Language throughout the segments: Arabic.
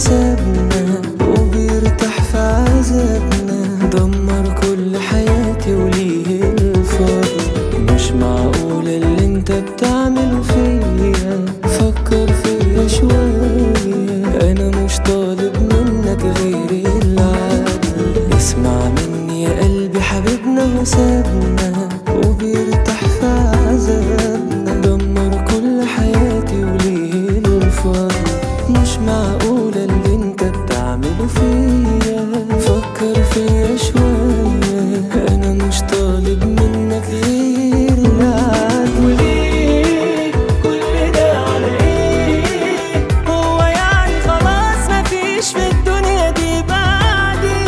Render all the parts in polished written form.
وسابنا وبيرتاح في عذابنا، دمر كل حياتي وليه الفضل. مش معقول اللي انت بتعمله فيا، فكر فيا شوية، انا مش طالب منك غير العدل. اسمع مني يا قلبي، حبيبنا وسابنا وبيرتاح في عذابنا، دمر كل حياتي وليه الفضل. مش معقولة اللي انت بتعمله فيا، فكر فيا شوية، انا مش طالب منك غير العدل. وليه كل ده على ايه؟ هو يعني خلاص مفيش في الدنيا دي بعدي؟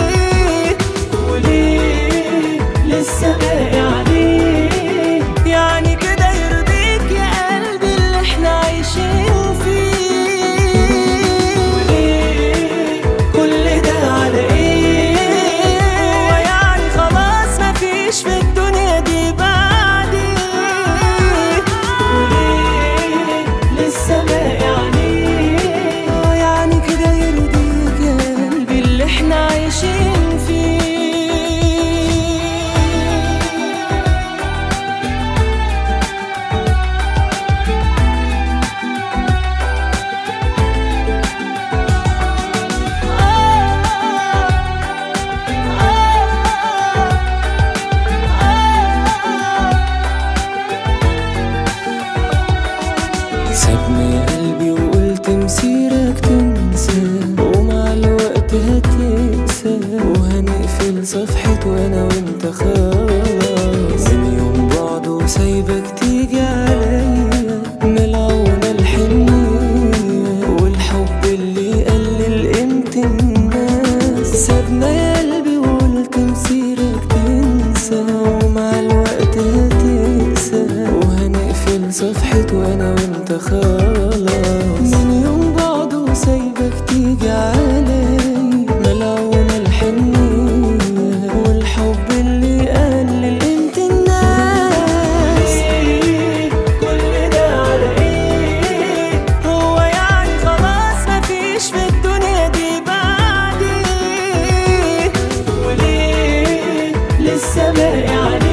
وليه لسه باقي عليه؟ يعني كده يرضيك يا قلبي اللي احنا عايشين فيه؟ في الدنيا دي بعدي؟ وليه لسه باقي عليه؟ يعني كده يرضيك يا قلبي اللي احنا عايشين فيه؟ سابني يا قلبي وقلت مسيرك تنسى، ومع الوقت هتنسى وهنقفل صفحة وانا وانت خلاص. من يوم بعده وسايبك تيجي عليا، ملعونة الحنية والحب اللي يقلل قيمة الناس. سابنا يا قلبي وقلت مسيرك تنسى، ومع الوقت هتنسى وهنقفل صفحة وانا وانت خلاص. من يوم بعده وسايبك تيجي علي، ملعونة الحنية والحب اللي يقلل قيمة الناس. كل ده على ايه؟ هو يعني خلاص مفيش في الدنيا دي بعدي؟ وليه لسه باقي عليه؟